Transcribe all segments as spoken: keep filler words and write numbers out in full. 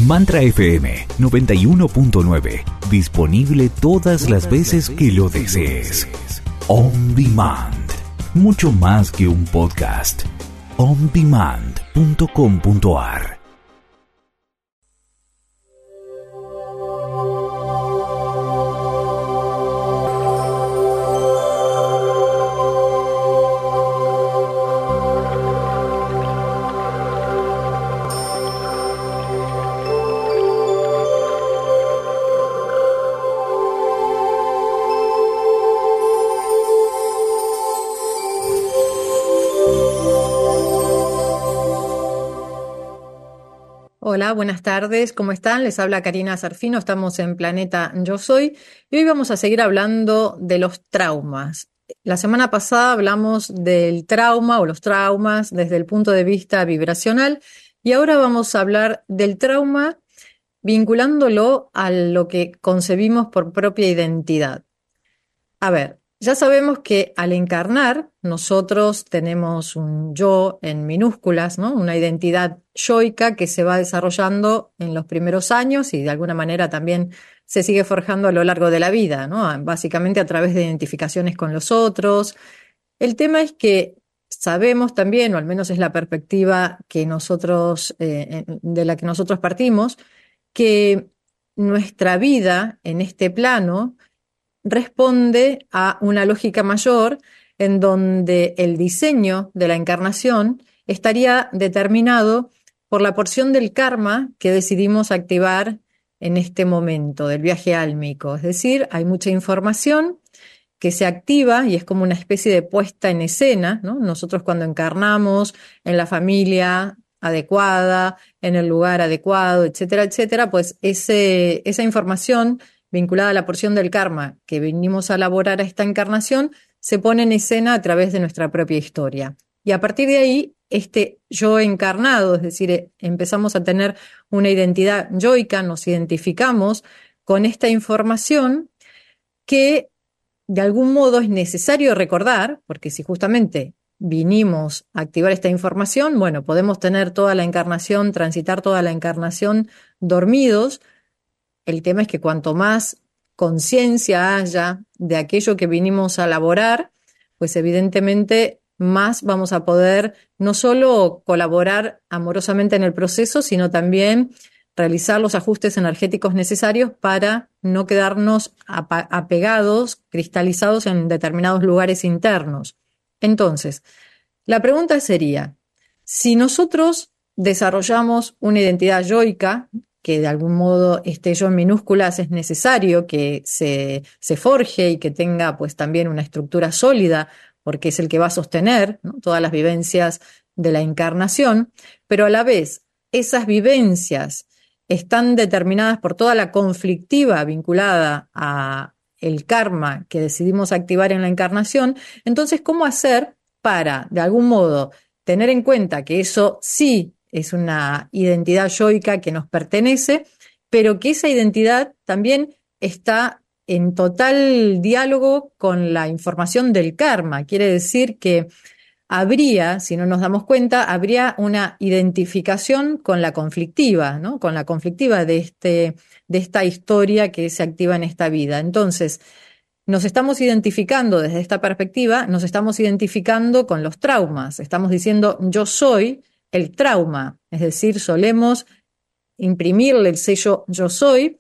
Mantra F M noventa y uno punto nueve. Disponible todas las veces que lo desees. On Demand. Mucho más que un podcast. on demand punto com punto a r. Hola, buenas tardes, ¿cómo están? Les habla Karina Zarfino, estamos en Planeta Yo Soy y hoy vamos a seguir hablando de los traumas. La semana pasada hablamos del trauma o los traumas desde el punto de vista vibracional y ahora vamos a hablar del trauma vinculándolo a lo que concebimos por propia identidad. A ver, ya sabemos que al encarnar nosotros tenemos un yo en minúsculas, ¿no? Una identidad yoica que se va desarrollando en los primeros años y de alguna manera también se sigue forjando a lo largo de la vida, ¿no? Básicamente a través de identificaciones con los otros. El tema es que sabemos también, o al menos es la perspectiva que nosotros, eh, de la que nosotros partimos, que nuestra vida en este plano responde a una lógica mayor en donde el diseño de la encarnación estaría determinado por la porción del karma que decidimos activar en este momento del viaje álmico. Es decir, hay mucha información que se activa y es como una especie de puesta en escena, ¿no? Nosotros cuando encarnamos en la familia adecuada, en el lugar adecuado, etcétera, etcétera, pues ese, esa información vinculada a la porción del karma que venimos a elaborar a esta encarnación, se pone en escena a través de nuestra propia historia. Y a partir de ahí, este yo encarnado, es decir, empezamos a tener una identidad yoica, nos identificamos con esta información que de algún modo es necesario recordar, porque si justamente vinimos a activar esta información, bueno, podemos tener toda la encarnación, transitar toda la encarnación dormidos. El tema es que cuanto más conciencia haya de aquello que vinimos a elaborar, pues evidentemente más vamos a poder no solo colaborar amorosamente en el proceso, sino también realizar los ajustes energéticos necesarios para no quedarnos apegados, cristalizados en determinados lugares internos. Entonces, la pregunta sería, si nosotros desarrollamos una identidad yoica, que de algún modo este yo en minúsculas es necesario que se, se forje y que tenga pues también una estructura sólida, porque es el que va a sostener, ¿no?, todas las vivencias de la encarnación, pero a la vez esas vivencias están determinadas por toda la conflictiva vinculada a el karma que decidimos activar en la encarnación. Entonces, ¿cómo hacer para, de algún modo, tener en cuenta que eso sí es una identidad yoica que nos pertenece, pero que esa identidad también está en total diálogo con la información del karma? Quiere decir que habría, si no nos damos cuenta, habría una identificación con la conflictiva, ¿no? Con la conflictiva de, este, de esta historia que se activa en esta vida. Entonces, nos estamos identificando desde esta perspectiva, nos estamos identificando con los traumas. Estamos diciendo, yo soy el trauma, es decir, solemos imprimirle el sello yo soy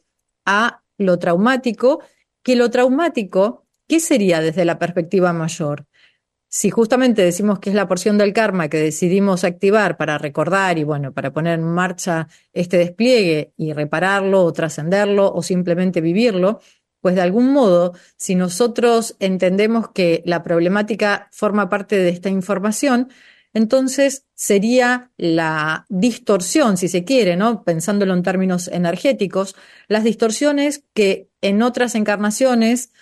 a lo traumático, que lo traumático, ¿qué sería desde la perspectiva mayor? Si justamente decimos que es la porción del karma que decidimos activar para recordar y bueno, para poner en marcha este despliegue y repararlo o trascenderlo o simplemente vivirlo, pues de algún modo, si nosotros entendemos que la problemática forma parte de esta información, entonces sería la distorsión, si se quiere, ¿no?, pensándolo en términos energéticos, las distorsiones que en otras encarnaciones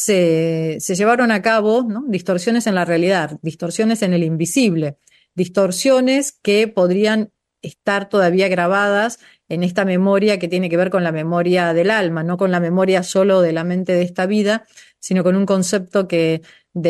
se, se llevaron a cabo, ¿no?, distorsiones en la realidad, distorsiones en el invisible, distorsiones que podrían estar todavía grabadas en esta memoria que tiene que ver con la memoria del alma, no con la memoria solo de la mente de esta vida, sino con un concepto que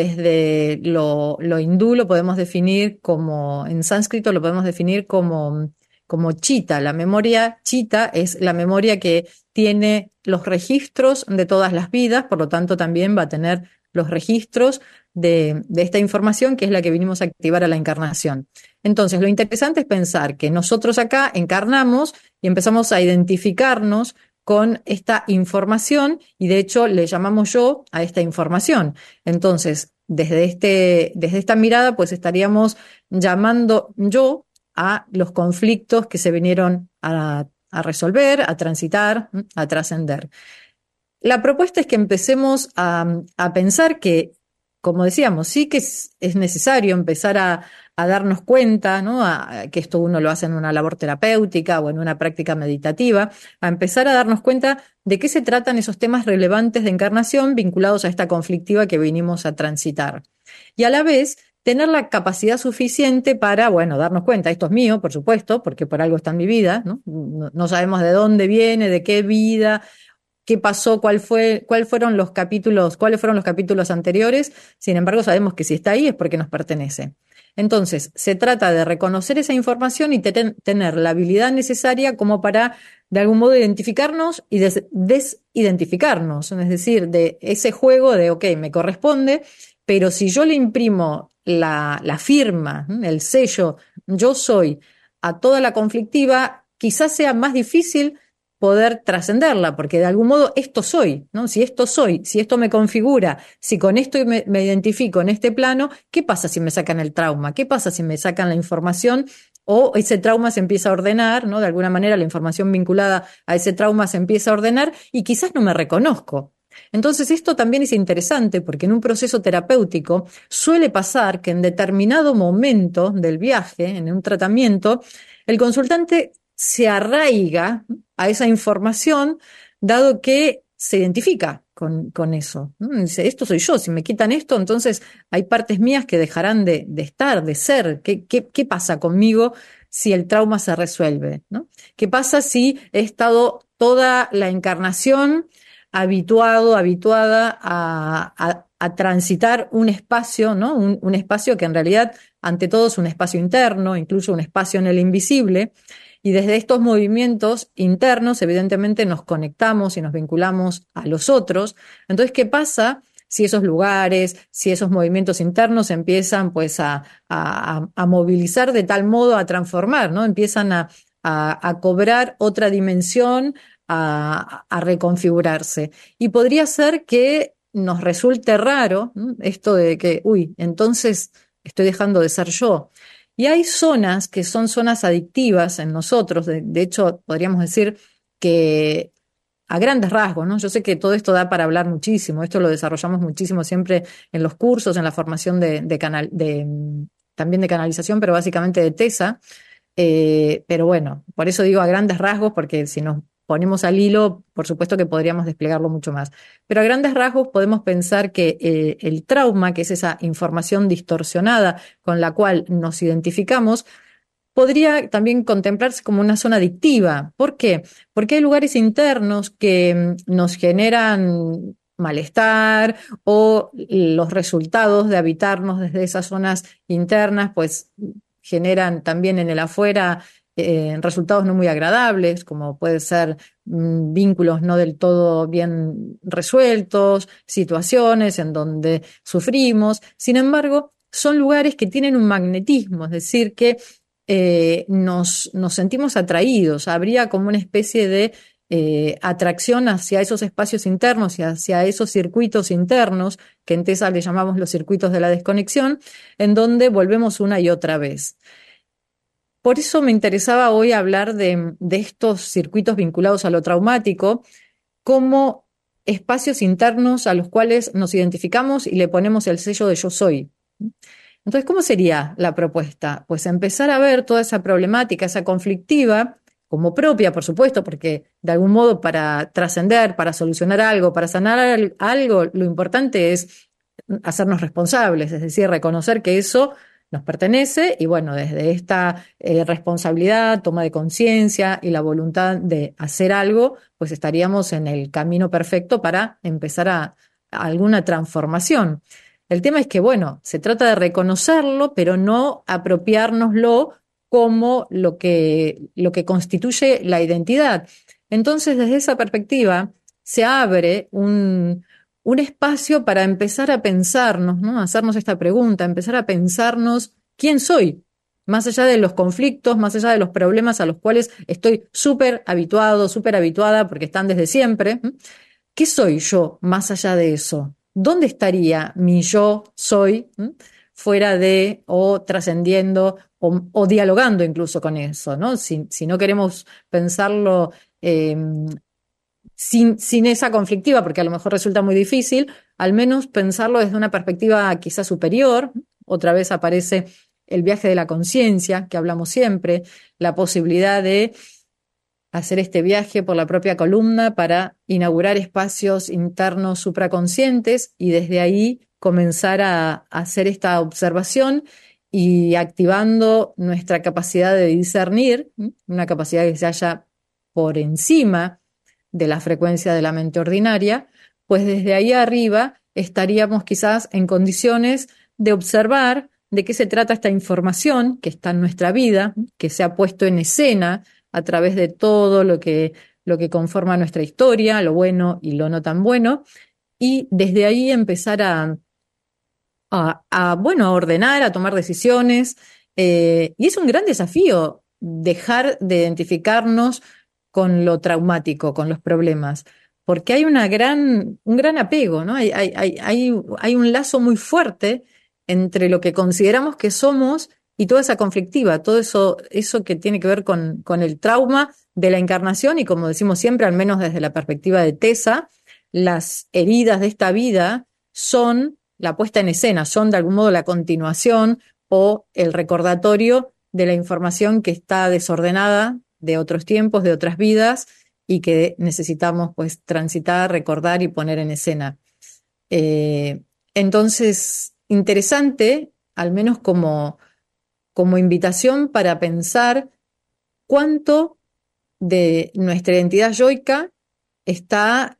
desde lo, lo hindú lo podemos definir como, en sánscrito lo podemos definir como como chita. La memoria chita es la memoria que tiene los registros de todas las vidas, por lo tanto también va a tener los registros de, de esta información que es la que vinimos a activar a la encarnación. Entonces, lo interesante es pensar que nosotros acá encarnamos y empezamos a identificarnos con esta información y de hecho le llamamos yo a esta información. Entonces, desde, este, desde esta mirada, pues estaríamos llamando yo a los conflictos que se vinieron a, a resolver, a transitar, a trascender. La propuesta es que empecemos a, a pensar que, como decíamos, sí que es, es necesario empezar a, a darnos cuenta, ¿no? A, a que esto uno lo hace en una labor terapéutica o en una práctica meditativa, a empezar a darnos cuenta de qué se tratan esos temas relevantes de encarnación vinculados a esta conflictiva que vinimos a transitar. Y a la vez, tener la capacidad suficiente para, bueno, darnos cuenta, esto es mío, por supuesto, porque por algo está en mi vida, ¿no? No, no sabemos de dónde viene, de qué vida, qué pasó, cuál fue, cuáles fueron los capítulos, cuáles fueron los capítulos anteriores. Sin embargo, sabemos que si está ahí es porque nos pertenece. Entonces, se trata de reconocer esa información y te tener la habilidad necesaria como para, de algún modo, identificarnos y des desidentificarnos. Es decir, de ese juego de, ok, me corresponde, pero si yo le imprimo la, la firma, el sello, yo soy, a toda la conflictiva, quizás sea más difícil poder trascenderla, porque de algún modo esto soy, ¿no? Si esto soy, si esto me configura, si con esto me, me identifico en este plano, ¿qué pasa si me sacan el trauma? ¿Qué pasa si me sacan la información o ese trauma se empieza a ordenar, ¿no? De alguna manera la información vinculada a ese trauma se empieza a ordenar y quizás no me reconozco. Entonces esto también es interesante porque en un proceso terapéutico suele pasar que en determinado momento del viaje, en un tratamiento, el consultante se arraiga a esa información, dado que se identifica con, con eso. Dice, esto soy yo, si me quitan esto, entonces hay partes mías que dejarán de, de estar, de ser. ¿Qué, qué, qué pasa conmigo si el trauma se resuelve, ¿no? ¿Qué pasa si he estado toda la encarnación habituado, habituada a, a, a transitar un espacio, ¿no? Un, un espacio que en realidad, ante todo, es un espacio interno, incluso un espacio en el invisible. Y desde estos movimientos internos, evidentemente, nos conectamos y nos vinculamos a los otros. Entonces, ¿qué pasa si esos lugares, si esos movimientos internos empiezan pues a, a, a movilizar de tal modo, a transformar, ¿no? Empiezan a, a, a cobrar otra dimensión, a, a reconfigurarse. Y podría ser que nos resulte raro, ¿no? Esto de que, uy, entonces estoy dejando de ser yo. Y hay zonas que son zonas adictivas en nosotros, de, de hecho podríamos decir que a grandes rasgos, ¿no? Yo sé que todo esto da para hablar muchísimo, esto lo desarrollamos muchísimo siempre en los cursos, en la formación de, de canal, de, también de canalización, pero básicamente de TESA, eh, pero bueno, por eso digo a grandes rasgos, porque si nos ponemos al hilo, por supuesto que podríamos desplegarlo mucho más. Pero a grandes rasgos podemos pensar que eh, el trauma, que es esa información distorsionada con la cual nos identificamos, podría también contemplarse como una zona adictiva. ¿Por qué? Porque hay lugares internos que nos generan malestar o los resultados de habitarnos desde esas zonas internas, pues generan también en el afuera Eh, resultados no muy agradables, como puede ser mmm, vínculos no del todo bien resueltos, situaciones en donde sufrimos. Sin embargo, son lugares que tienen un magnetismo, es decir, que eh, nos, nos sentimos atraídos. Habría como una especie de eh, atracción hacia esos espacios internos y hacia esos circuitos internos, que en TESA le llamamos los circuitos de la desconexión, en donde volvemos una y otra vez. Por eso me interesaba hoy hablar de, de estos circuitos vinculados a lo traumático como espacios internos a los cuales nos identificamos y le ponemos el sello de yo soy. Entonces, ¿cómo sería la propuesta? Pues empezar a ver toda esa problemática, esa conflictiva, como propia, por supuesto, porque de algún modo para trascender, para solucionar algo, para sanar algo, lo importante es hacernos responsables, es decir, reconocer que eso nos pertenece y bueno, desde esta eh, responsabilidad, toma de conciencia y la voluntad de hacer algo, pues estaríamos en el camino perfecto para empezar a, a alguna transformación. El tema es que, bueno, se trata de reconocerlo, pero no apropiárnoslo como lo que, lo que constituye la identidad. Entonces, desde esa perspectiva, se abre un, un espacio para empezar a pensarnos, ¿no? Hacernos esta pregunta, empezar a pensarnos quién soy, más allá de los conflictos, más allá de los problemas a los cuales estoy súper habituado, súper habituada, porque están desde siempre. ¿Qué soy yo más allá de eso? ¿Dónde estaría mi yo soy ¿m? fuera de o trascendiendo o, o dialogando incluso con eso, ¿no? Si, si no queremos pensarlo eh, sin, sin esa conflictiva, porque a lo mejor resulta muy difícil, al menos pensarlo desde una perspectiva quizás superior. Otra vez aparece el viaje de la conciencia, que hablamos siempre, la posibilidad de hacer este viaje por la propia columna para inaugurar espacios internos supraconscientes y desde ahí comenzar a, a hacer esta observación y activando nuestra capacidad de discernir, una capacidad que se halla por encima de la frecuencia de la mente ordinaria, pues desde ahí arriba estaríamos quizás en condiciones de observar de qué se trata esta información que está en nuestra vida, que se ha puesto en escena a través de todo lo que, lo que conforma nuestra historia, lo bueno y lo no tan bueno, y desde ahí empezar a, a, a bueno, a ordenar, a tomar decisiones, eh, y es un gran desafío dejar de identificarnos con lo traumático, con los problemas, porque hay una gran, un gran apego, ¿no? Hay, hay, hay, hay, hay un lazo muy fuerte entre lo que consideramos que somos y toda esa conflictiva, todo eso, eso que tiene que ver con, con el trauma de la encarnación y como decimos siempre, al menos desde la perspectiva de Tessa, las heridas de esta vida son la puesta en escena, son de algún modo la continuación o el recordatorio de la información que está desordenada de otros tiempos, de otras vidas y que necesitamos pues transitar, recordar y poner en escena. Eh, entonces, interesante, al menos como como invitación para pensar cuánto de nuestra identidad yoica está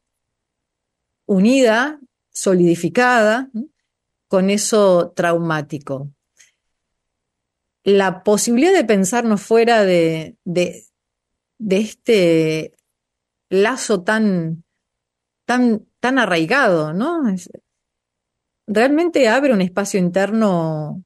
unida, solidificada con eso traumático. La posibilidad de pensarnos fuera de, de, de este lazo tan, tan, tan arraigado, ¿no? Es, realmente abre un espacio interno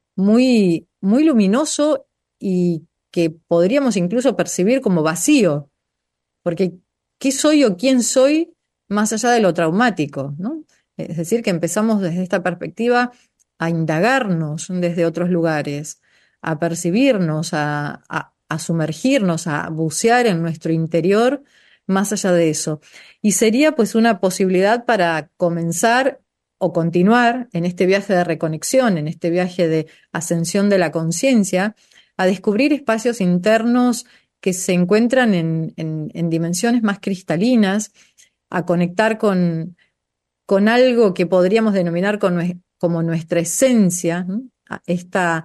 muy, muy luminoso y que podríamos incluso percibir como vacío, porque ¿qué soy o quién soy más allá de lo traumático, ¿no? Es decir, que empezamos desde esta perspectiva a indagarnos desde otros lugares, a percibirnos, a, a, a sumergirnos, a bucear en nuestro interior más allá de eso. Y sería pues una posibilidad para comenzar o continuar en este viaje de reconexión, en este viaje de ascensión de la conciencia, a descubrir espacios internos que se encuentran en, en, en dimensiones más cristalinas, a conectar con, con algo que podríamos denominar con, como nuestra esencia, ¿no? esta,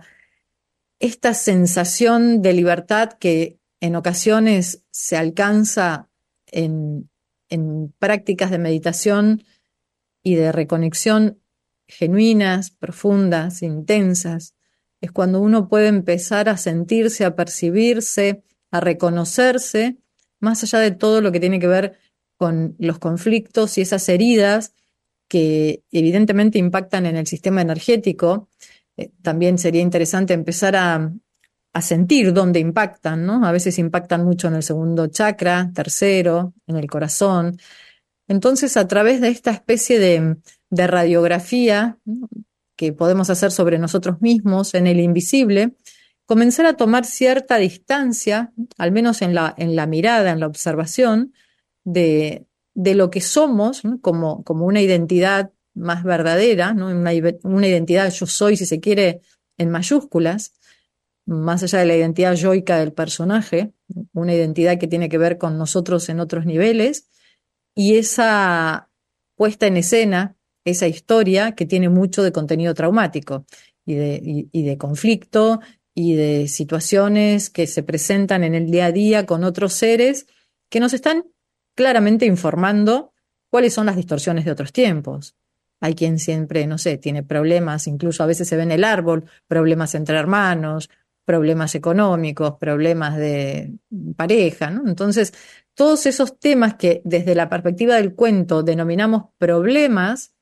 esta sensación de libertad que en ocasiones se alcanza en, en prácticas de meditación y de reconexión genuinas, profundas, intensas. Es cuando uno puede empezar a sentirse, a percibirse, a reconocerse, más allá de todo lo que tiene que ver con los conflictos y esas heridas que evidentemente impactan en el sistema energético. Eh, también sería interesante empezar a, a sentir dónde impactan, ¿no? A veces impactan mucho en el segundo chakra, tercero, en el corazón. Entonces, a través de esta especie de, de radiografía, ¿no?, que podemos hacer sobre nosotros mismos en el invisible, comenzar a tomar cierta distancia, al menos en la, en la mirada, en la observación, de, de lo que somos, ¿no?, como, como una identidad más verdadera, ¿no?, una, una identidad yo soy, si se quiere, en mayúsculas, más allá de la identidad yoica del personaje, una identidad que tiene que ver con nosotros en otros niveles, y esa puesta en escena, esa historia que tiene mucho de contenido traumático y de, y, y de conflicto y de situaciones que se presentan en el día a día con otros seres que nos están claramente informando cuáles son las distorsiones de otros tiempos. Hay quien siempre, no sé, tiene problemas, incluso a veces se ve en el árbol, problemas entre hermanos, problemas económicos, problemas de pareja, ¿no? Entonces, todos esos temas que desde la perspectiva del cuento denominamos problemas,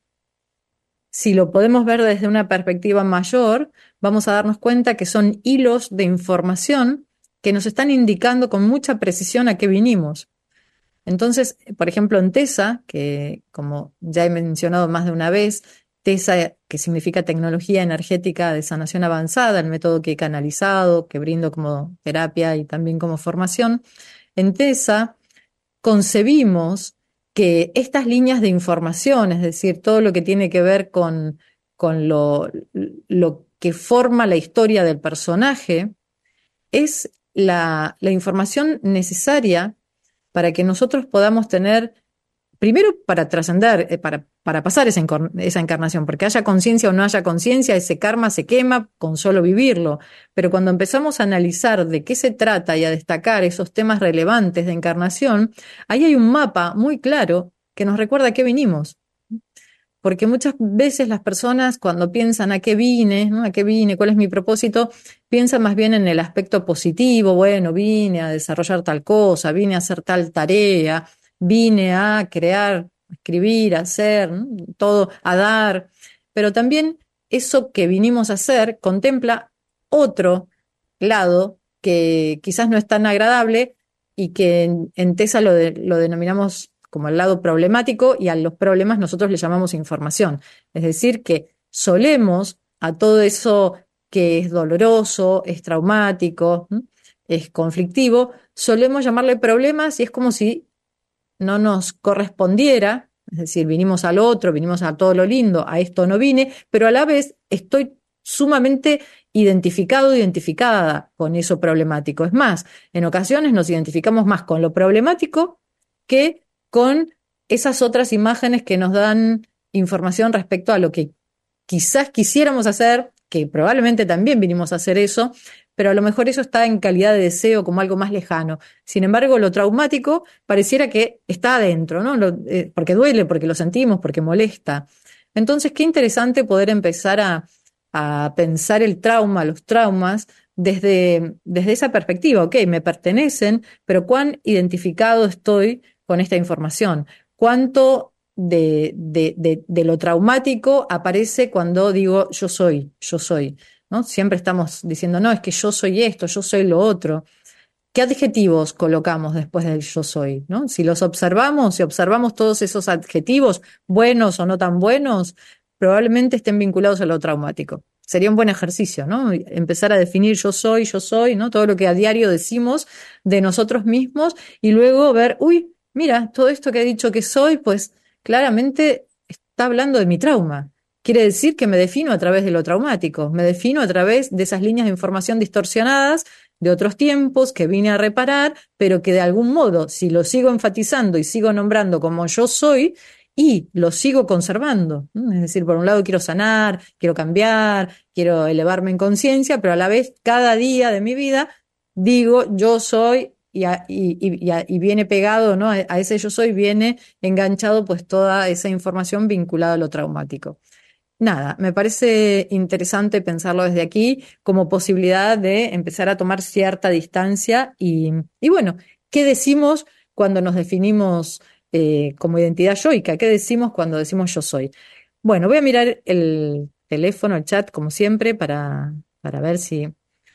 si lo podemos ver desde una perspectiva mayor, vamos a darnos cuenta que son hilos de información que nos están indicando con mucha precisión a qué vinimos. Entonces, por ejemplo, en TESA, que como ya he mencionado más de una vez, TESA, que significa Tecnología Energética de Sanación Avanzada, el método que he canalizado, que brindo como terapia y también como formación, en TESA concebimos que estas líneas de información, es decir, todo lo que tiene que ver con, con lo, lo que forma la historia del personaje, es la, la información necesaria para que nosotros podamos tener, primero para trascender, eh, para, para pasar esa, esa encarnación, porque haya conciencia o no haya conciencia, ese karma se quema con solo vivirlo. Pero cuando empezamos a analizar de qué se trata y a destacar esos temas relevantes de encarnación, ahí hay un mapa muy claro que nos recuerda a qué vinimos. Porque muchas veces las personas cuando piensan a qué vine, ¿no? ¿A qué vine? ¿Cuál es mi propósito? Piensan más bien en el aspecto positivo. Bueno, vine a desarrollar tal cosa, vine a hacer tal tarea, vine a crear, escribir, hacer, ¿no? Todo, a dar. Pero también eso que vinimos a hacer contempla otro lado que quizás no es tan agradable y que en, en TESA lo, de, lo denominamos como el lado problemático, y a los problemas nosotros le llamamos información. Es decir, que solemos a todo eso que es doloroso, es traumático, ¿m? Es conflictivo, solemos llamarle problemas y es como si no nos correspondiera, es decir, vinimos al otro, vinimos a todo lo lindo, a esto no vine, pero a la vez estoy sumamente identificado, identificada con eso problemático. Es más, en ocasiones nos identificamos más con lo problemático que con esas otras imágenes que nos dan información respecto a lo que quizás quisiéramos hacer, que probablemente también vinimos a hacer eso, pero a lo mejor eso está en calidad de deseo como algo más lejano. Sin embargo, lo traumático pareciera que está adentro, ¿no? Lo, eh, porque duele, porque lo sentimos, porque molesta. Entonces, qué interesante poder empezar a, a pensar el trauma, los traumas, desde, desde esa perspectiva. Ok, me pertenecen, pero cuán identificado estoy con esta información. ¿Cuánto de, de, de, de lo traumático aparece cuando digo yo soy, yo soy, ¿no? Siempre estamos diciendo, no, es que yo soy esto, yo soy lo otro. ¿Qué adjetivos colocamos después del yo soy, ¿no? Si los observamos, si observamos todos esos adjetivos, buenos o no tan buenos, probablemente estén vinculados a lo traumático. Sería un buen ejercicio, ¿no? Empezar a definir yo soy, yo soy, ¿no? Todo lo que a diario decimos de nosotros mismos y luego ver, uy, mira, todo esto que he dicho que soy, pues claramente está hablando de mi trauma. Quiere decir que me defino a través de lo traumático, me defino a través de esas líneas de información distorsionadas de otros tiempos que vine a reparar, pero que de algún modo, si lo sigo enfatizando y sigo nombrando como yo soy, y lo sigo conservando. Es decir, por un lado quiero sanar, quiero cambiar, quiero elevarme en conciencia, pero a la vez cada día de mi vida digo yo soy y, a, y, y, y viene pegado, ¿no? A ese yo soy viene enganchado pues toda esa información vinculada a lo traumático. Nada, me parece interesante pensarlo desde aquí como posibilidad de empezar a tomar cierta distancia y, y bueno, ¿qué decimos cuando nos definimos eh, como identidad yoica? ¿Qué decimos cuando decimos yo soy? Bueno, voy a mirar el teléfono, el chat, como siempre, para, para ver si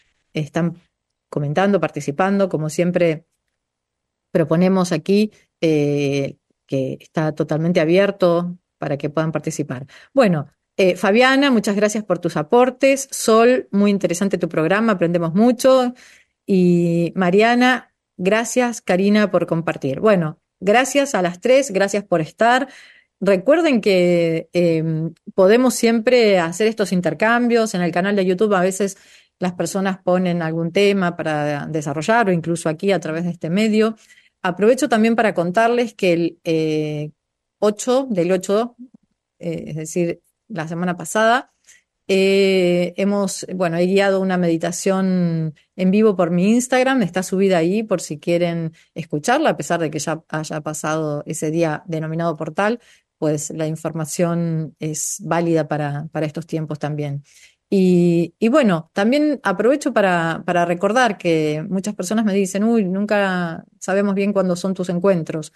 están comentando, participando. Como siempre, proponemos aquí eh, que está totalmente abierto para que puedan participar. Bueno. Eh, Fabiana, muchas gracias por tus aportes. Sol, muy interesante tu programa, aprendemos mucho. Y Mariana, gracias, Karina, por compartir. Bueno, gracias a las tres, gracias por estar. Recuerden que eh, podemos siempre hacer estos intercambios. En el canal de YouTube a veces las personas ponen algún tema para desarrollar o incluso aquí a través de este medio. Aprovecho también para contarles que el eh, ocho del ocho, eh, es decir, la semana pasada, eh, hemos, bueno, he guiado una meditación en vivo por mi Instagram, está subida ahí por si quieren escucharla, a pesar de que ya haya pasado ese día denominado portal, pues la información es válida para, para estos tiempos también. Y, y bueno, también aprovecho para, para recordar que muchas personas me dicen, uy, nunca sabemos bien cuándo son tus encuentros.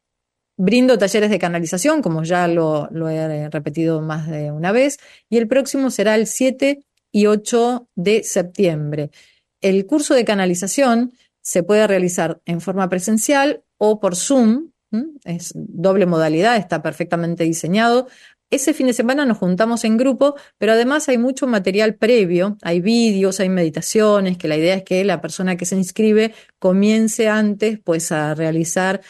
Brindo talleres de canalización, como ya lo, lo he repetido más de una vez, y el próximo será el siete y ocho de septiembre. El curso de canalización se puede realizar en forma presencial o por Zoom, ¿m? Es doble modalidad, está perfectamente diseñado. Ese fin de semana nos juntamos en grupo, pero además hay mucho material previo, hay vídeos, hay meditaciones, que la idea es que la persona que se inscribe comience antes pues a realizar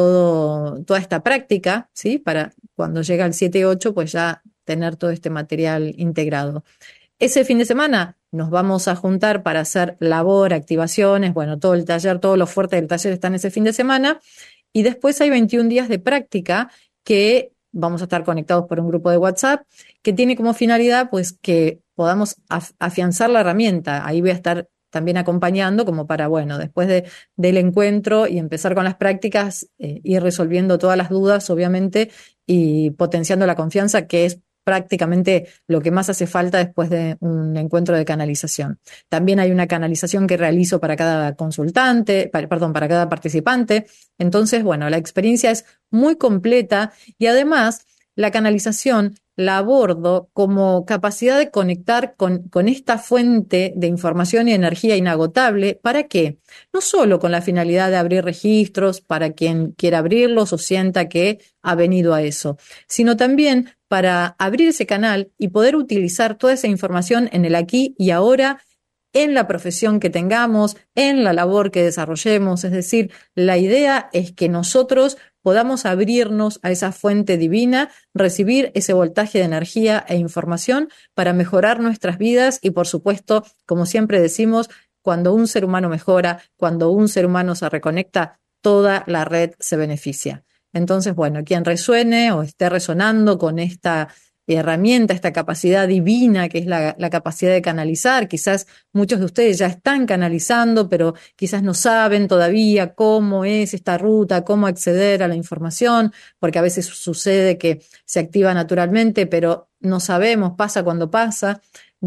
todo, toda esta práctica, ¿sí? Para cuando llega el siete y ocho, pues ya tener todo este material integrado. Ese fin de semana nos vamos a juntar para hacer labor, activaciones, bueno, todo el taller, todo lo fuerte del taller está en ese fin de semana. Y después hay veintiún días de práctica que vamos a estar conectados por un grupo de WhatsApp que tiene como finalidad pues que podamos af- afianzar la herramienta. Ahí voy a estar también acompañando como para, bueno, después de, del encuentro y empezar con las prácticas, eh, ir resolviendo todas las dudas, obviamente, y potenciando la confianza, que es prácticamente lo que más hace falta después de un encuentro de canalización. También hay una canalización que realizo para cada consultante, para, perdón, para cada participante. Entonces, bueno, la experiencia es muy completa y además la canalización la abordo como capacidad de conectar con, con esta fuente de información y energía inagotable. ¿Para qué? No solo con la finalidad de abrir registros para quien quiera abrirlos o sienta que ha venido a eso, sino también para abrir ese canal y poder utilizar toda esa información en el aquí y ahora, en la profesión que tengamos, en la labor que desarrollemos. Es decir, la idea es que nosotros podamos abrirnos a esa fuente divina, recibir ese voltaje de energía e información para mejorar nuestras vidas y, por supuesto, como siempre decimos, cuando un ser humano mejora, cuando un ser humano se reconecta, toda la red se beneficia. Entonces, bueno, quien resuene o esté resonando con esta herramienta, esta capacidad divina que es la, la capacidad de canalizar. Quizás muchos de ustedes ya están canalizando, pero quizás no saben todavía cómo es esta ruta, cómo acceder a la información, porque a veces sucede que se activa naturalmente, pero no sabemos, pasa cuando pasa.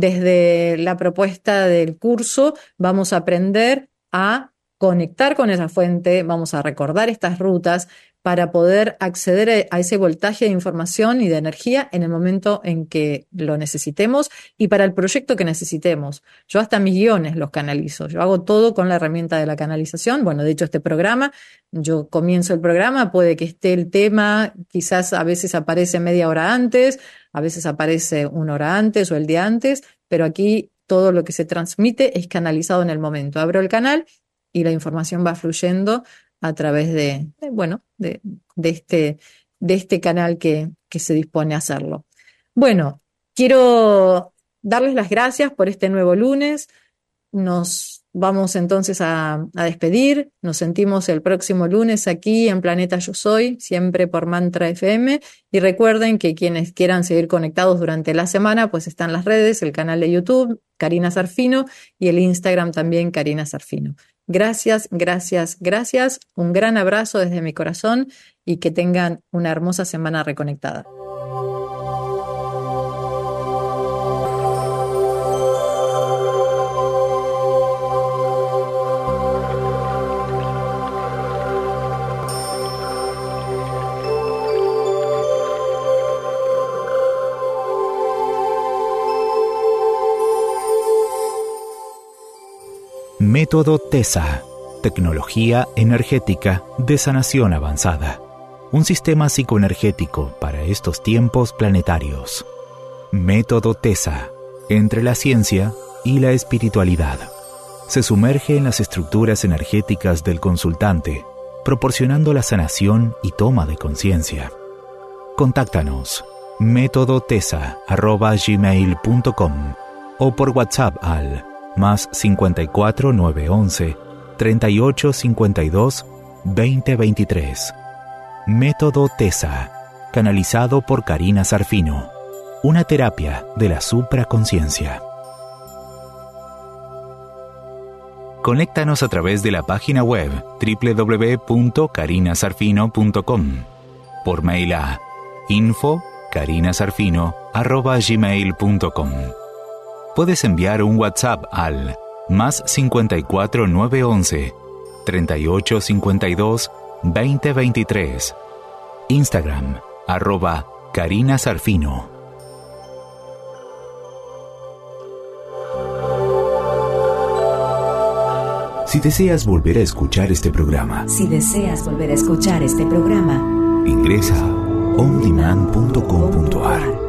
Desde la propuesta del curso vamos a aprender a conectar con esa fuente, vamos a recordar estas rutas para poder acceder a ese voltaje de información y de energía en el momento en que lo necesitemos y para el proyecto que necesitemos. Yo hasta mis guiones los canalizo, yo hago todo con la herramienta de la canalización. Bueno, de hecho este programa, yo comienzo el programa, puede que esté el tema, quizás a veces aparece media hora antes, a veces aparece una hora antes o el día antes, pero aquí todo lo que se transmite es canalizado en el momento. Abro el canal y la información va fluyendo a través de, de bueno, de, de, este, de este canal que, que se dispone a hacerlo. Bueno, quiero darles las gracias por este nuevo lunes. Nos vamos entonces a, a despedir. Nos sentimos el próximo lunes aquí en Planeta Yo Soy, siempre por Mantra F M. Y recuerden que quienes quieran seguir conectados durante la semana, pues están las redes, el canal de YouTube, Karina Sarfino, y el Instagram también, Karina Sarfino. Gracias, gracias, gracias. Un gran abrazo desde mi corazón y que tengan una hermosa semana reconectada. Método TESA, tecnología energética de sanación avanzada. Un sistema psicoenergético para estos tiempos planetarios. Método TESA, entre la ciencia y la espiritualidad. Se sumerge en las estructuras energéticas del consultante, proporcionando la sanación y toma de conciencia. Contáctanos, método tesa arroba gmail punto com o por WhatsApp al más cincuenta y cuatro nueve once treinta y ocho cincuenta y dos veinte veintitrés. Método TESA, canalizado por Karina Sarfino, una terapia de la supraconciencia. Conéctanos a través de la página web doble u doble u doble u punto karina sarfino punto com, por mail a info punto karinasarfino arroba gmail punto com puedes enviar un WhatsApp al más cincuenta y cuatro nueve once, treinta y ocho cincuenta y dos, veinte veintitrés. Instagram, arroba Karina Sarfino. Si deseas volver a escuchar este programa, Si deseas volver a escuchar este programa, ingresa a on demand punto com punto a r.